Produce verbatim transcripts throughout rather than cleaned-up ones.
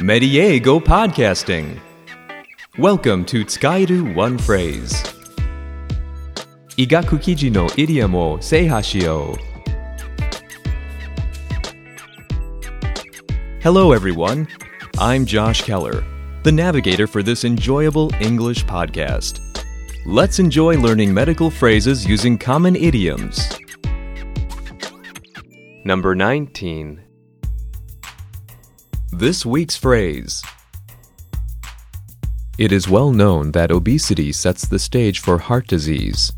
Mediego Podcasting. Welcome to 使える One Phrase. 医学記事のイディアムを制覇しよう。Hello everyone, I'm Josh Keller, the navigator for this enjoyable English podcast. Let's enjoy learning medical phrases using common idioms. Number nineteen. This week's phrase. It is well known that obesity sets the stage for heart disease.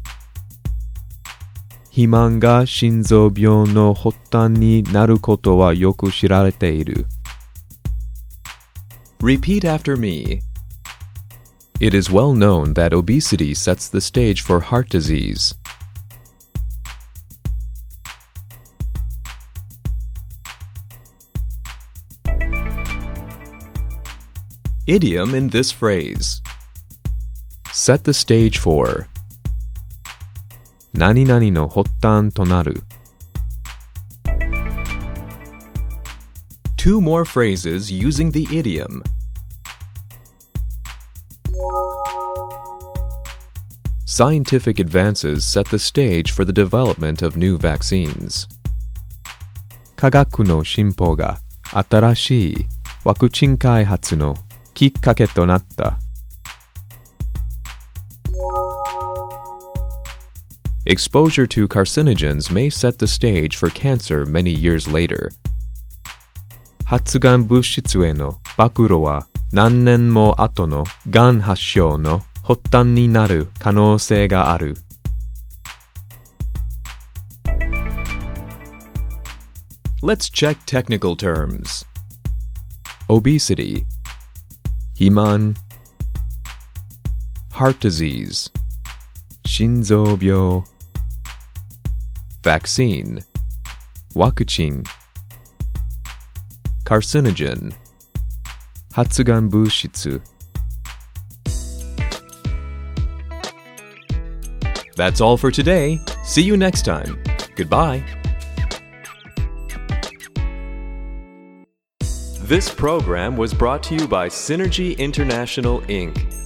肥満が心臓病の発端になることはよく知られている。Repeat after me. It is well known that obesity sets the stage for heart disease. Idiom in this phrase. Set the stage for. 何々の発端となる。Two more phrases using the idiom. Scientific advances set the stage for the development of new vaccines. 科学の進歩が新しいワクチン開発のきっかけとなった。Exposure to carcinogens may set the stage for cancer many years later. 発がん物質への暴露は何年も後のがん発症の発端になる可能性がある。Let's check technical terms. Obesity, 肥満 heart disease, 心臓病 vaccine, ワクチン carcinogen, 発がん物質 That's all for today. See you next time. Goodbye. This program was brought to you by Synergy International, Incorporated